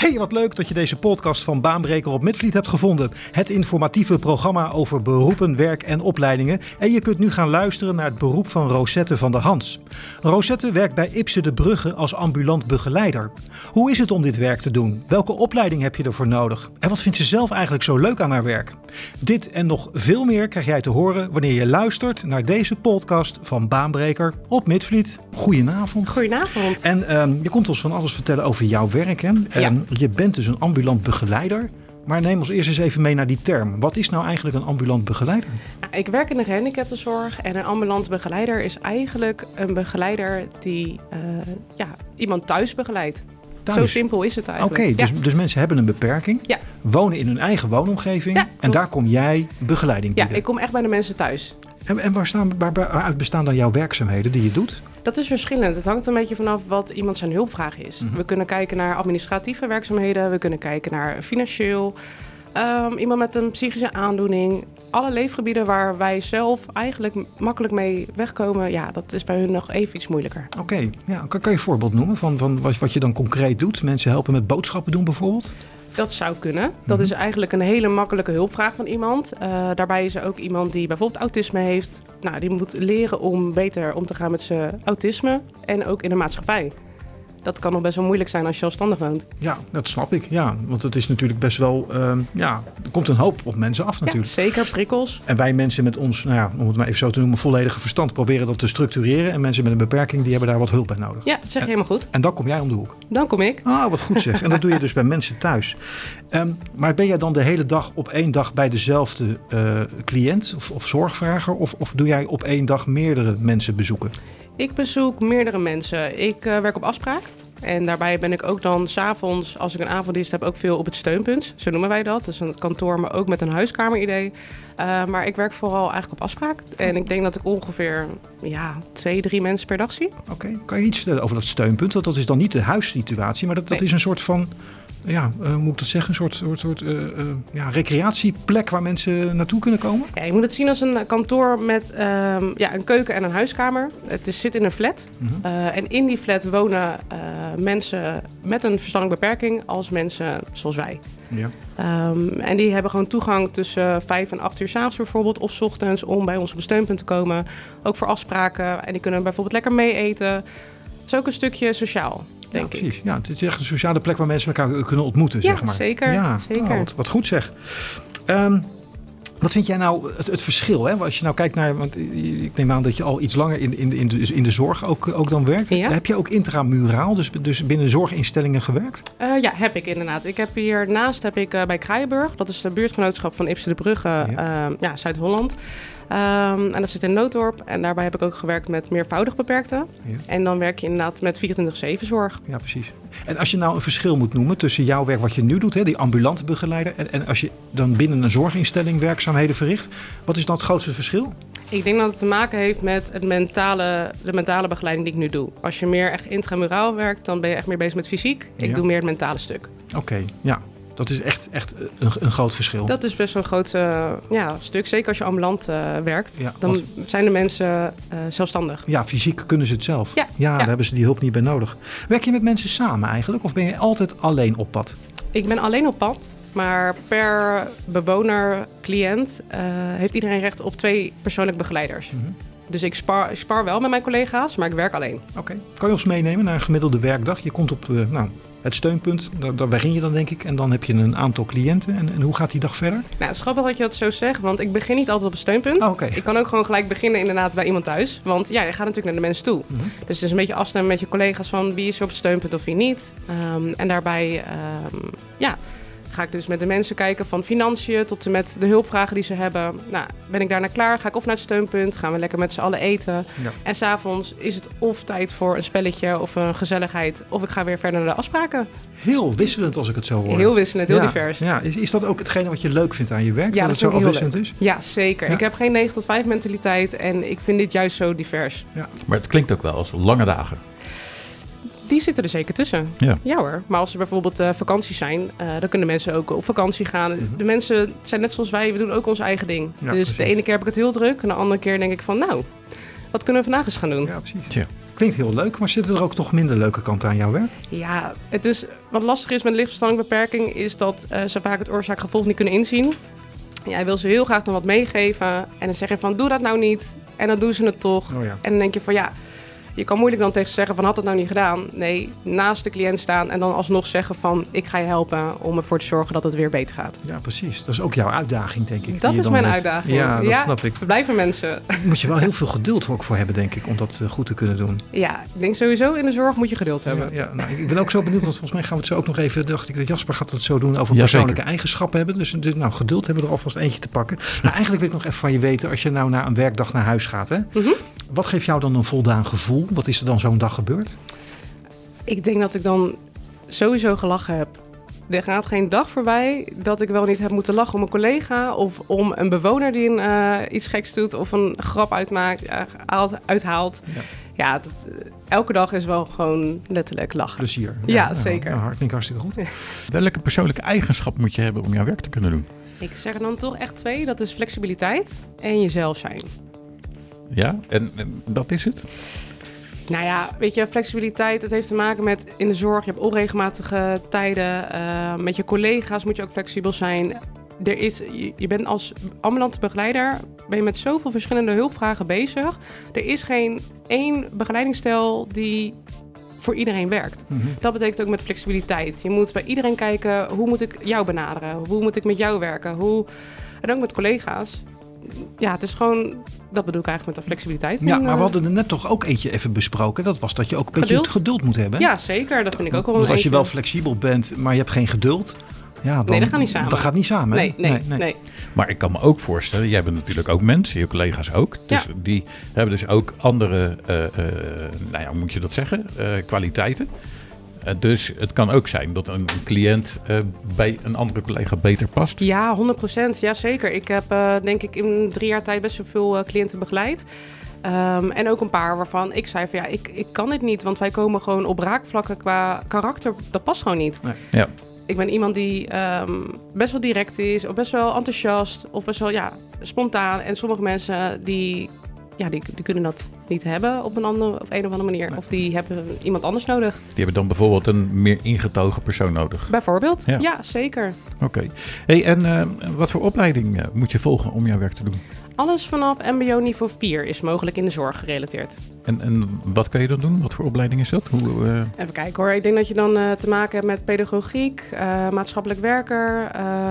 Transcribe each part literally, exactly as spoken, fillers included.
Hey, wat leuk dat je deze podcast van Baanbreker op Midvliet hebt gevonden. Het informatieve programma over beroepen, werk en opleidingen. En je kunt nu gaan luisteren naar het beroep van Rosette van der Hans. Rosette werkt bij Ipse de Brugge als ambulant begeleider. Hoe is het om dit werk te doen? Welke opleiding heb je ervoor nodig? En wat vindt ze zelf eigenlijk zo leuk aan haar werk? Dit en nog veel meer krijg jij te horen wanneer je luistert naar deze podcast van Baanbreker op Midvliet. Goedenavond. Goedenavond. En um, je komt ons van alles vertellen over jouw werk, hè? Ja. Um, je bent dus een ambulant begeleider. Maar neem ons eerst eens even mee naar die term. Wat is nou eigenlijk een ambulant begeleider? Nou, ik werk in de gehandicaptenzorg en een ambulant begeleider is eigenlijk een begeleider die uh, ja, iemand thuis begeleidt. Thuis. Zo simpel is het eigenlijk. Oké, okay, ja. dus, dus mensen hebben een beperking, ja. wonen in hun eigen woonomgeving ja, en klopt. daar kom jij begeleiding bieden. Ja, ik kom echt bij de mensen thuis. En, en waar staan, waar, waaruit bestaan dan jouw werkzaamheden die je doet? Dat is verschillend. Het hangt een beetje vanaf wat iemand zijn hulpvraag is. Mm-hmm. We kunnen kijken naar administratieve werkzaamheden. We kunnen kijken naar financieel. Um, iemand met een psychische aandoening. Alle leefgebieden waar wij zelf eigenlijk makkelijk mee wegkomen. Ja, dat is bij hun nog even iets moeilijker. Oké, okay. ja, kan, kan je een voorbeeld noemen van, van wat, wat je dan concreet doet? Mensen helpen met boodschappen doen bijvoorbeeld? Dat zou kunnen. Dat Mm-hmm. is eigenlijk een hele makkelijke hulpvraag van iemand. Uh, daarbij is er ook iemand die bijvoorbeeld autisme heeft. Nou, die moet leren om beter om te gaan met zijn autisme en ook in de maatschappij. Dat kan nog best wel moeilijk zijn als je zelfstandig woont. Ja, dat snap ik. Ja, want het is natuurlijk best wel... Uh, ja, er komt een hoop op mensen af natuurlijk. Ja, zeker. Prikkels. En wij mensen met ons, nou ja, om het maar even zo te noemen, volledige verstand proberen dat te structureren. En mensen met een beperking, die hebben daar wat hulp bij nodig. Ja, dat zeg je en, helemaal goed. En dan kom jij om de hoek. Dan kom ik. Ah, wat goed zeg. En dat doe je dus bij mensen thuis. Um, maar ben jij dan de hele dag op één dag bij dezelfde uh, cliënt of, of zorgvrager? Of, of doe jij op één dag meerdere mensen bezoeken? Ik bezoek meerdere mensen. Ik uh, werk op afspraak. En daarbij ben ik ook dan 's avonds, als ik een avonddienst heb, ook veel op het steunpunt. Zo noemen wij dat. Dus een kantoor, maar ook met een huiskameridee. Uh, maar ik werk vooral eigenlijk op afspraak. En ik denk dat ik ongeveer ja, twee, drie mensen per dag zie. Oké, okay. Kan je iets vertellen over dat steunpunt? Dat, dat is dan niet de huissituatie, maar dat, dat nee. is een soort van... Ja, uh, hoe moet ik dat zeggen? Een soort, soort, soort uh, uh, ja, recreatieplek waar mensen naartoe kunnen komen? Ja, je moet het zien als een kantoor met um, ja, een keuken en een huiskamer. Het is, zit in een flat. Mm-hmm. Uh, en in die flat wonen uh, mensen met een verstandelijke beperking als mensen zoals wij. Ja. Um, en die hebben gewoon toegang tussen vijf en acht uur 's avonds bijvoorbeeld of 's ochtends om bij ons op een steunpunt te komen. Ook voor afspraken. En die kunnen bijvoorbeeld lekker mee eten. Het is ook een stukje sociaal. Denk ja, precies. ik. Ja, het is echt een sociale plek waar mensen elkaar kunnen ontmoeten, ja, zeg maar. Zeker, ja, zeker. Oh, wat, wat goed zeg. Um, wat vind jij nou het, het verschil? Hè? Als je nou kijkt naar, want ik neem aan dat je al iets langer in, in, in, de, in de zorg ook, ook dan werkt. Ja. Heb je ook intramuraal, dus, dus binnen zorginstellingen gewerkt? Uh, ja, heb ik inderdaad. Ik heb hiernaast heb ik uh, bij Kraaienburg, dat is de buurtgenootschap van Ipse de Brugge, ja. Uh, ja, Zuid-Holland. Um, en dat zit in Nootdorp. En daarbij heb ik ook gewerkt met meervoudig beperkten. Ja. En dan werk je inderdaad met vierentwintig zeven zorg. Ja, precies. En als je nou een verschil moet noemen tussen jouw werk wat je nu doet, hè, die ambulante begeleider, en, en als je dan binnen een zorginstelling werkzaamheden verricht, wat is dan het grootste verschil? Ik denk dat het te maken heeft met het mentale, de mentale begeleiding die ik nu doe. Als je meer echt intramuraal werkt, dan ben je echt meer bezig met fysiek. Ik ja. doe meer het mentale stuk. Oké, okay, ja. Dat is echt, echt een, een groot verschil. Dat is best wel een groot uh, ja, stuk. Zeker als je ambulant uh, werkt. Ja, dan want... zijn de mensen uh, zelfstandig. Ja, fysiek kunnen ze het zelf. Ja, ja, ja, daar hebben ze die hulp niet bij nodig. Werk je met mensen samen eigenlijk? Of ben je altijd alleen op pad? Ik ben alleen op pad. Maar per bewoner, cliënt, uh, heeft iedereen recht op twee persoonlijke begeleiders. Mm-hmm. Dus ik spar, ik spar wel met mijn collega's, maar ik werk alleen. Oké. Okay. Kan je ons meenemen naar een gemiddelde werkdag? Je komt op... Uh, nou, het steunpunt, daar, daar begin je dan denk ik. En dan heb je een aantal cliënten. En, en hoe gaat die dag verder? Nou, het is grappig dat je dat zo zegt. Want ik begin niet altijd op een steunpunt. Oh, okay. Ik kan ook gewoon gelijk beginnen inderdaad bij iemand thuis. Want ja, je gaat natuurlijk naar de mensen toe. Mm-hmm. Dus het is een beetje afstemmen met je collega's van wie is er op het steunpunt of wie niet. Um, en daarbij, um, ja... ga ik dus met de mensen kijken van financiën tot en met de hulpvragen die ze hebben. Nou, ben ik daarna klaar, ga ik of naar het steunpunt, gaan we lekker met z'n allen eten. Ja. En 's avonds is het of tijd voor een spelletje of een gezelligheid, of ik ga weer verder naar de afspraken. Heel wisselend als ik het zo hoor. Heel wisselend, heel ja. divers. Ja. Is, is dat ook hetgene wat je leuk vindt aan je werk? Ja, dat, dat het zo heel afwisselend leuk. is? Ja, zeker. Ja. Ik heb geen negen tot vijf mentaliteit en ik vind dit juist zo divers. Ja. Maar het klinkt ook wel als lange dagen. Die zitten er zeker tussen. Ja, ja hoor. Maar als er bijvoorbeeld uh, vakanties zijn, uh, dan kunnen mensen ook op vakantie gaan. Mm-hmm. De mensen zijn net zoals wij, we doen ook ons eigen ding. Ja, dus precies. De ene keer heb ik het heel druk en de andere keer denk ik van nou, wat kunnen we vandaag eens gaan doen? Ja, precies. Tja. klinkt heel leuk, maar zitten er ook toch minder leuke kanten aan jouw werk? Ja, het is, wat lastig is met lichtverstandelijke beperking is dat uh, ze vaak het oorzaak-gevolg niet kunnen inzien. Jij wil ze heel graag dan wat meegeven en dan zeg je van doe dat nou niet en dan doen ze het toch. Oh ja. En dan denk je van ja, je kan moeilijk dan tegen ze zeggen van had het nou niet gedaan. Nee, naast de cliënt staan en dan alsnog zeggen van ik ga je helpen om ervoor te zorgen dat het weer beter gaat. Ja, precies. Dat is ook jouw uitdaging, denk ik. Dat is mijn heeft. uitdaging. Ja, dat ja, snap ik. We blijven mensen. Daar moet je wel heel veel geduld ook voor hebben, denk ik, om dat uh, goed te kunnen doen. Ja, ik denk sowieso in de zorg moet je geduld hebben. Ja, ja, nou, ik ben ook zo benieuwd, want volgens mij gaan we het zo ook nog even, dacht ik dat Jasper gaat het zo doen, over ja, persoonlijke zeker. eigenschappen hebben. Dus, dus nou, geduld hebben we er alvast eentje te pakken. Nou, eigenlijk wil ik nog even van je weten, als je nou na een werkdag naar huis gaat, hè, Mm-hmm. wat geeft jou dan een voldaan gevoel? Wat is er dan zo'n dag gebeurd? Ik denk dat ik dan sowieso gelachen heb. Er gaat geen dag voorbij dat ik wel niet heb moeten lachen om een collega of om een bewoner die een, uh, iets geks doet of een grap uitmaakt, uh, uithaalt. Ja, ja dat, uh, elke dag is wel gewoon letterlijk lachen. Plezier. Ja, ja, ja zeker. Nou, dat klinkt hartstikke goed. Welke persoonlijke eigenschap moet je hebben om jouw werk te kunnen doen? Ik zeg er dan toch echt twee. Dat is flexibiliteit en jezelf zijn. Ja, en, en dat is het? Nou ja, weet je, flexibiliteit, het heeft te maken met in de zorg, je hebt onregelmatige tijden. Uh, met je collega's moet je ook flexibel zijn. Er is, je, je bent als ambulante begeleider, ben je met zoveel verschillende hulpvragen bezig. Er is geen één begeleidingsstijl die voor iedereen werkt. Mm-hmm. Dat betekent ook met flexibiliteit. Je moet bij iedereen kijken, hoe moet ik jou benaderen? Hoe moet ik met jou werken? Hoe... En ook met collega's. Ja, het is gewoon, dat bedoel ik eigenlijk met de flexibiliteit. Ja, en, maar we hadden er net toch ook eentje even besproken. Dat was dat je ook een beetje geduld, het geduld moet hebben. Ja, zeker. Dat vind ik ook wel een Want als eentje. je wel flexibel bent, maar je hebt geen geduld. Ja, dan, nee, dat gaat niet samen. Dat gaat niet samen. Nee, nee, nee, nee. Maar ik kan me ook voorstellen, jij bent natuurlijk ook mens, je collega's ook. Dus ja. Die hebben dus ook andere, uh, uh, nou ja, hoe moet je dat zeggen, uh, kwaliteiten. Uh, dus het kan ook zijn dat een cliënt uh, bij een andere collega beter past. Ja, honderd procent. Ja, zeker. Ik heb uh, denk ik in drie jaar tijd best wel veel uh, cliënten begeleid. Um, en ook een paar waarvan ik zei van ja, ik, ik kan dit niet. Want wij komen gewoon op raakvlakken qua karakter. Dat past gewoon niet. Nee. Ja. Ik ben iemand die um, best wel direct is, of best wel enthousiast, of best wel ja, spontaan. En sommige mensen die, ja, die, die kunnen dat niet hebben op een, andere, op een of andere manier. Nee. Of die hebben iemand anders nodig. Die hebben dan bijvoorbeeld een meer ingetogen persoon nodig. Bijvoorbeeld, ja, ja zeker. Oké. Okay. Hey, en uh, wat voor opleiding uh, moet je volgen om jouw werk te doen? Alles vanaf M B O niveau vier is mogelijk in de zorg gerelateerd. En, en wat kan je dan doen? Wat voor opleiding is dat? Hoe, uh... Even kijken hoor. Ik denk dat je dan uh, te maken hebt met pedagogiek, uh, maatschappelijk werker.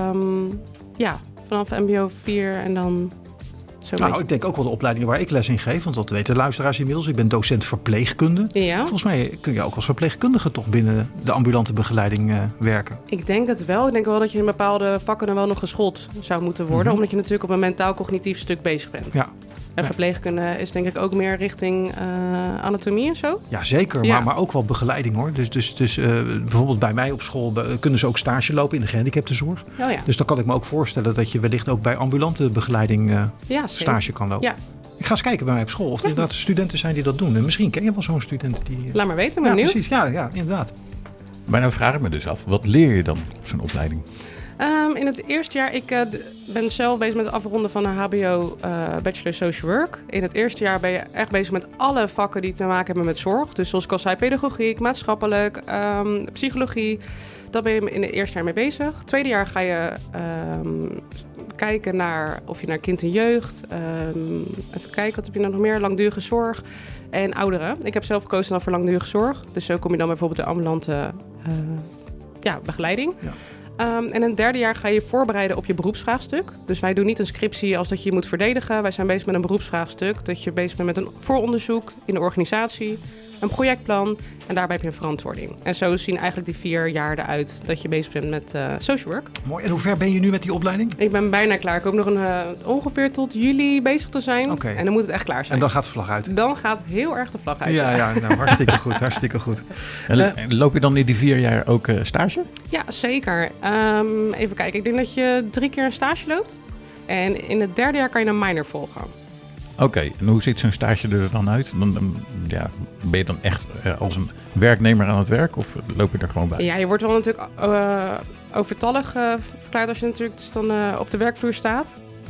Um, ja, vanaf M B O vier en dan... Zo nou, beetje. Ik denk ook wel de opleidingen waar ik les in geef. Want dat weten de luisteraars inmiddels. Ik ben docent verpleegkunde. Ja. Volgens mij kun je ook als verpleegkundige toch binnen de ambulante begeleiding uh, werken. Ik denk het wel. Ik denk wel dat je in bepaalde vakken dan wel nog geschoold zou moeten worden. Mm-hmm. Omdat je natuurlijk op een mentaal-cognitief stuk bezig bent. Ja. En verpleegkunde is denk ik ook meer richting uh, anatomie en zo? Ja, zeker. Ja. Maar, maar ook wel begeleiding hoor. Dus, dus, dus uh, bijvoorbeeld bij mij op school uh, kunnen ze ook stage lopen in de gehandicaptenzorg. Oh, ja. Dus dan kan ik me ook voorstellen dat je wellicht ook bij ambulante begeleiding uh, ja, stage kan lopen. Ja. Ik ga eens kijken bij mij op school of er ja. inderdaad studenten zijn die dat doen. En misschien ken je wel zo'n student die... Uh... Laat maar weten, ben ja, benieuwd. Precies, ja, ja, inderdaad. Maar nou vraag ik me dus af, wat leer je dan op zo'n opleiding? Um, in het eerste jaar, ik uh, ben zelf bezig met het afronden van een H B O uh, Bachelor Social Work. In het eerste jaar ben je echt bezig met alle vakken die te maken hebben met zorg. Dus zoals ik al zei, pedagogiek, maatschappelijk, um, psychologie. Daar ben je in het eerste jaar mee bezig. Het tweede jaar ga je um, kijken naar of je naar kind en jeugd. Um, even kijken, wat heb je nou nog meer? Langdurige zorg en ouderen. Ik heb zelf gekozen dan voor langdurige zorg. Dus zo kom je dan bijvoorbeeld de ambulante uh, ja, begeleiding. Ja. Um, en in het derde jaar ga je voorbereiden op je beroepsvraagstuk. Dus wij doen niet een scriptie als dat je je moet verdedigen. Wij zijn bezig met een beroepsvraagstuk. Dat je bezig bent met een vooronderzoek in de organisatie, een projectplan en daarbij heb je een verantwoording. En zo zien eigenlijk die vier jaar eruit dat je bezig bent met uh, social work. Mooi. En hoe ver ben je nu met die opleiding? Ik ben bijna klaar. Ik hoop nog een, uh, ongeveer tot juli bezig te zijn. Okay. En dan moet het echt klaar zijn. En dan gaat de vlag uit? Dan gaat heel erg de vlag uit. Ja, ja nou, hartstikke goed. Hartstikke goed. En uh, loop je dan in die vier jaar ook uh, stage? Ja, zeker. Um, even kijken. Ik denk dat je drie keer een stage loopt. En in het derde jaar kan je een minor volgen. Oké, okay, en hoe ziet zo'n stage er dan uit? Dan, dan, ja, ben je dan echt uh, als een werknemer aan het werk of loop je er gewoon bij? Ja, je wordt wel natuurlijk uh, overtallig uh, verklaard als je natuurlijk dus dan uh, op de werkvloer staat.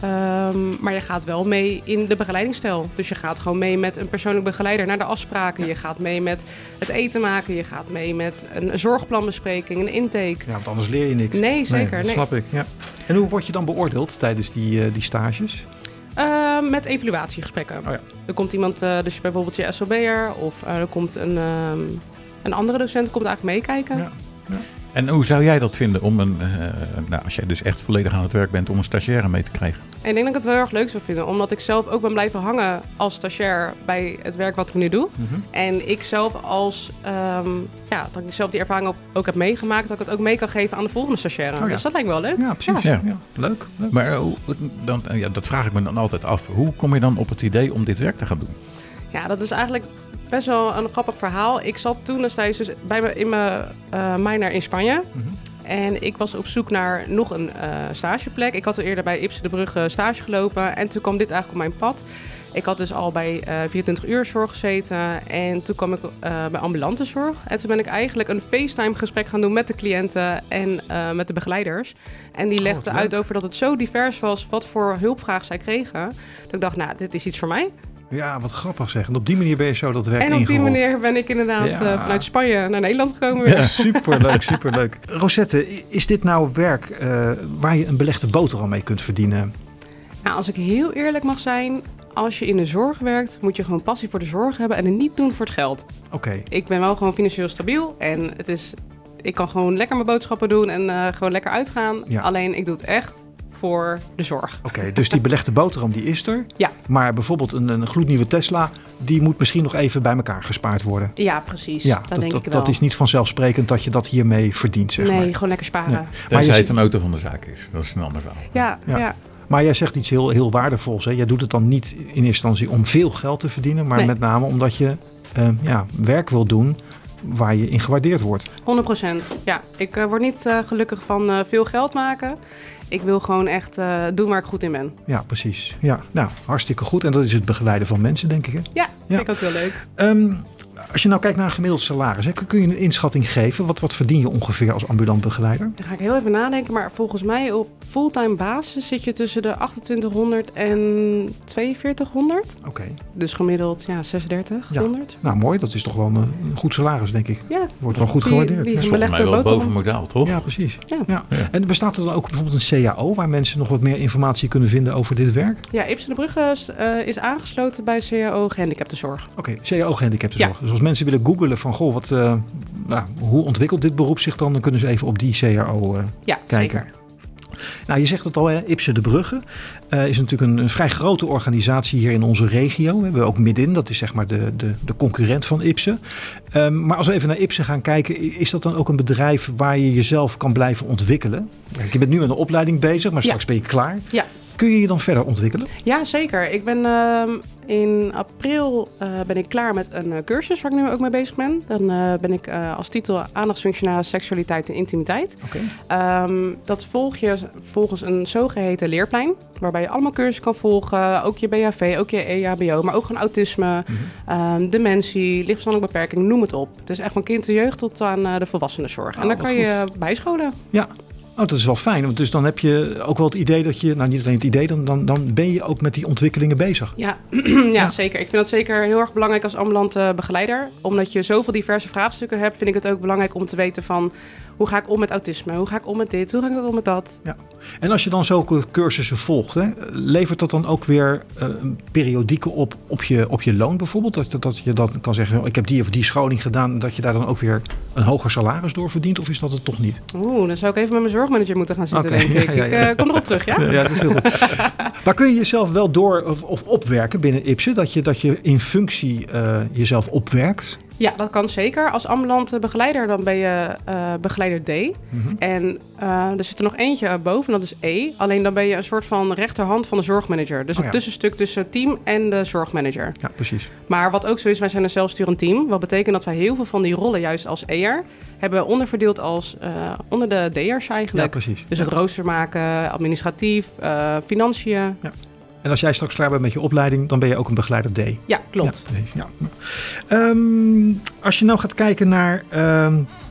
Um, maar je gaat wel mee in de begeleidingsstijl. Dus je gaat gewoon mee met een persoonlijk begeleider naar de afspraken. Ja. Je gaat mee met het eten maken. Je gaat mee met een zorgplanbespreking, een intake. Ja, want anders leer je niks. Nee, zeker. Nee, dat nee. snap ik. Ja. En hoe word je dan beoordeeld tijdens die, uh, die stages? Uh, met evaluatiegesprekken. Oh ja. Er komt iemand, uh, dus bijvoorbeeld je S O B'er of uh, er komt een, um, een andere docent komt eigenlijk meekijken. Ja. Ja. En hoe zou jij dat vinden om een, uh, nou, als jij dus echt volledig aan het werk bent, om een stagiaire mee te krijgen? En ik denk dat ik het wel erg leuk zou vinden, omdat ik zelf ook ben blijven hangen als stagiair bij het werk wat ik nu doe. Mm-hmm. En ik zelf als, um, ja, dat ik zelf die ervaring ook, ook heb meegemaakt, dat ik het ook mee kan geven aan de volgende stagiaire. Oh, ja. Dus dat lijkt me wel leuk. Ja, precies. Ja. Ja. Leuk, leuk. Maar uh, dan, ja, dat vraag ik me dan altijd af. Hoe kom je dan op het idee om dit werk te gaan doen? Ja, dat is eigenlijk best wel een grappig verhaal. Ik zat toen destijds dus bij me in mijn uh, minor in Spanje. Mm-hmm. En ik was op zoek naar nog een uh, stageplek. Ik had al eerder bij Ipsen de Brugge stage gelopen. En toen kwam dit eigenlijk op mijn pad. Ik had dus al bij uh, vierentwintig uur zorg gezeten. En toen kwam ik uh, bij ambulante zorg. En toen ben ik eigenlijk een FaceTime gesprek gaan doen met de cliënten en uh, met de begeleiders. En die legden oh, uit over dat het zo divers was wat voor hulpvraag zij kregen. Dat ik dacht, nou, dit is iets voor mij. Ja, wat grappig zeg. En op die manier ben je zo dat werk ingerold. En op ingerold. die manier ben ik inderdaad ja. uh, vanuit Spanje naar Nederland gekomen. Ja, superleuk, superleuk. Rosette, is dit nou werk uh, waar je een belegde boterham mee kunt verdienen? Nou, als ik heel eerlijk mag zijn, als je in de zorg werkt, moet je gewoon passie voor de zorg hebben en het niet doen voor het geld. Oké. Okay. Ik ben wel gewoon financieel stabiel en het is, ik kan gewoon lekker mijn boodschappen doen en uh, gewoon lekker uitgaan. Ja. Alleen ik doe het echt voor de zorg. Oké, okay, dus die belegde boterham die is er. Ja. Maar bijvoorbeeld een, een gloednieuwe Tesla, die moet misschien nog even bij elkaar gespaard worden. Ja, precies. Ja, dat, dat denk dat, ik wel. Dat is niet vanzelfsprekend dat je dat hiermee verdient, zeg nee, maar. Nee, gewoon lekker sparen. Nee. Tenzij het een auto van de zaak is. Dat is een ander verhaal. Ja, ja. ja. Maar jij zegt iets heel, heel waardevols. Hè? Jij doet het dan niet in eerste instantie om veel geld te verdienen, maar nee. met name omdat je uh, ja, werk wil doen waar je in gewaardeerd wordt. honderd procent. Ja, ik uh, word niet uh, gelukkig van uh, veel geld maken. Ik wil gewoon echt uh, doen waar ik goed in ben. Ja, precies. Ja, nou, hartstikke goed. En dat is het begeleiden van mensen, denk ik. Hè? Ja, ja. Vind ik ook heel leuk. Um, als je nou kijkt naar een gemiddeld salaris, hè, kun je een inschatting geven? Wat, wat verdien je ongeveer als ambulant begeleider? Dan ga ik heel even nadenken. Maar volgens mij op fulltime basis zit je tussen de achtentwintighonderd en tweeënveertighonderd. Oké. Okay. Dus gemiddeld ja, zesendertighonderd. Ja. Nou, mooi. Dat is toch wel een, een goed salaris, denk ik. Ja. Wordt wel goed gewaardeerd. Dat is volgens mij wel boven modaal, toch? Ja, precies. Ja. Ja. Ja. En bestaat er dan ook bijvoorbeeld een C A O... waar mensen nog wat meer informatie kunnen vinden over dit werk? Ja, Ipsen de Brugge uh, is aangesloten bij C A O Gehandicaptenzorg. Oké, okay, C A O Gehandicaptenzorg. Ja. Dus als mensen willen googlen van, goh, wat, uh, nou, hoe ontwikkelt dit beroep zich dan? Dan kunnen ze even op die C A O uh, ja, kijken. Zeker. Nou, je zegt het al, hè, Ipsen de Brugge uh, is natuurlijk een, een vrij grote organisatie hier in onze regio. We hebben ook Midin, dat is zeg maar de, de, de concurrent van Ipsen. Um, maar als we even naar Ipsen gaan kijken, is dat dan ook een bedrijf waar je jezelf kan blijven ontwikkelen? Je bent nu aan de opleiding bezig, maar straks ja. ben je klaar. Ja. Kun je je dan verder ontwikkelen? Ja, zeker. Ik ben uh, in april uh, ben ik klaar met een uh, cursus waar ik nu ook mee bezig ben. Dan uh, ben ik uh, als titel aandachtsfunctionale seksualiteit en intimiteit. Okay. Um, dat volg je volgens een zogeheten leerplein, waarbij je allemaal cursussen kan volgen. Ook je B H V, ook je E H B O, maar ook gewoon autisme, mm-hmm. um, dementie, lichtverstandelijke beperking, noem het op. Het is echt van kind en jeugd tot aan uh, de volwassenenzorg. Oh, en daar kan goed. je bijscholen. Ja. Oh, dat is wel fijn, want dus dan heb je ook wel het idee dat je, nou niet alleen het idee, dan, dan, dan ben je ook met die ontwikkelingen bezig. Ja, ja, ja, zeker. Ik vind dat zeker heel erg belangrijk als ambulante begeleider. Omdat je zoveel diverse vraagstukken hebt, vind ik het ook belangrijk om te weten van, hoe ga ik om met autisme? Hoe ga ik om met dit? Hoe ga ik om met dat? Ja. En als je dan zulke cursussen volgt, hè, levert dat dan ook weer uh, periodieken op, op, je, op je loon bijvoorbeeld? Dat, dat je dan kan zeggen, ik heb die of die scholing gedaan, dat je daar dan ook weer een hoger salaris door verdient? Of is dat het toch niet? Oeh, dan zou ik even met mijn zorgmanager moeten gaan zitten, okay, denk ik. Ja, ja, ja. Ik uh, kom erop terug, ja? Ja, dat is heel goed. Maar kun je jezelf wel door of, of opwerken binnen Ipsen? Dat je, dat je in functie uh, jezelf opwerkt? Ja, dat kan zeker. Als ambulante begeleider dan ben je uh, begeleider D. Mm-hmm. En uh, er zit er nog eentje boven, dat is E. Alleen dan ben je een soort van rechterhand van de zorgmanager. Dus oh, een ja. tussenstuk tussen het team en de zorgmanager. Ja, precies. Maar wat ook zo is, wij zijn een zelfsturend team. Wat betekent dat wij heel veel van die rollen juist als E'er hebben onderverdeeld als uh, onder de D'ers eigenlijk. Ja, precies. Dus ja. het rooster maken, administratief, uh, financiën. Ja. En als jij straks klaar bent met je opleiding, dan ben je ook een begeleider D. Ja, klopt. Ja, ja. Um, als je nou gaat kijken naar um,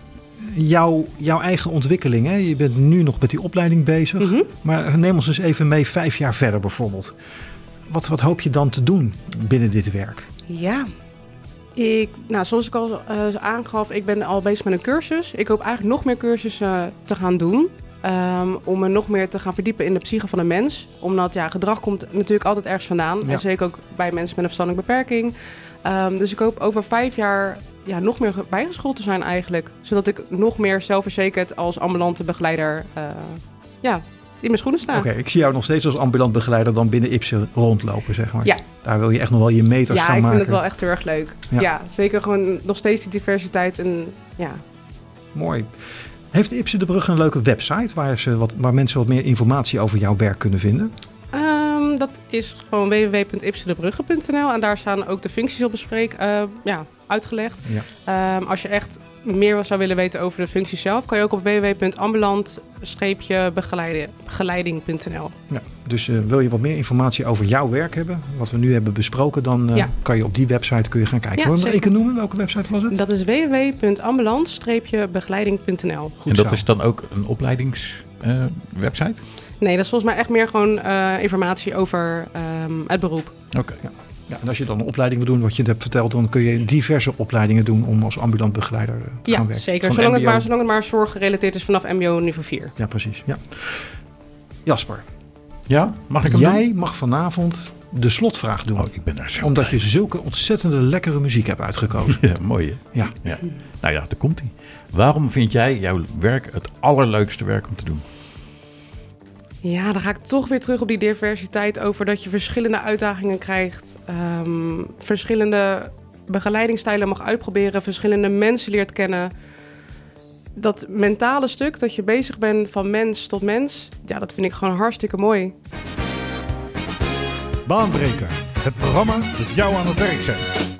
jouw, jouw eigen ontwikkeling. Hè? Je bent nu nog met die opleiding bezig. Mm-hmm. Maar neem ons eens even mee vijf jaar verder bijvoorbeeld. Wat, wat hoop je dan te doen binnen dit werk? Ja, ik, nou, zoals ik al uh, aangaf, ik ben al bezig met een cursus. Ik hoop eigenlijk nog meer cursussen uh, te gaan doen. Um, om me nog meer te gaan verdiepen in de psyche van een mens. Omdat ja, gedrag komt natuurlijk altijd ergens vandaan. Ja. En zeker ook bij mensen met een verstandelijke beperking. Um, dus ik hoop over vijf jaar ja, nog meer bijgeschoold te zijn eigenlijk. Zodat ik nog meer zelfverzekerd als ambulante begeleider uh, ja, in mijn schoenen sta. Oké, okay, ik zie jou nog steeds als ambulant begeleider dan binnen Ipsen rondlopen, zeg maar. Ja. Daar wil je echt nog wel je meters ja, gaan maken. Ja, ik vind het wel echt heel erg leuk. Ja. ja, zeker gewoon nog steeds die diversiteit. En, ja. Mooi. Heeft Ipsen de Brugge een leuke website waar, ze wat, waar mensen wat meer informatie over jouw werk kunnen vinden? Um, dat is gewoon w w w punt ipsendebrugge punt n l en daar staan ook de functies op bespreek, uh, ja, uitgelegd. Ja. Um, als je echt meer zou willen weten over de functie zelf, kan je ook op w w w punt ambulant begeleiding punt n l. Ja, dus uh, wil je wat meer informatie over jouw werk hebben, wat we nu hebben besproken, dan uh, ja. kan je op die website kun je gaan kijken. Ja, wil je hem even noemen? Welke website was het? Dat is w w w punt ambulant begeleiding punt n l. En dat zo. Is dan ook een opleidingswebsite? Uh, Nee, dat is volgens mij echt meer gewoon uh, informatie over um, het beroep. Oké. Okay. Ja. Ja, en als je dan een opleiding wil doen, wat je hebt verteld, dan kun je diverse opleidingen doen om als ambulant begeleider uh, te ja, gaan werken. Zeker. Zolang het, maar, zolang het maar zorggerelateerd is vanaf M B O niveau vier. Ja, precies. Ja. Jasper. Ja, mag ik hem Jij doen? mag vanavond de slotvraag doen. Oh, ik ben er zo Omdat blij. je zulke ontzettende lekkere muziek hebt uitgekozen. Ja, mooi hè? Ja. ja. Nou ja, daar komt hij. Waarom vind jij jouw werk het allerleukste werk om te doen? Ja, dan ga ik toch weer terug op die diversiteit over dat je verschillende uitdagingen krijgt. Um, verschillende begeleidingsstijlen mag uitproberen, verschillende mensen leert kennen. Dat mentale stuk, dat je bezig bent van mens tot mens, ja, dat vind ik gewoon hartstikke mooi. Baanbreker, het programma dat jou aan het werk zet.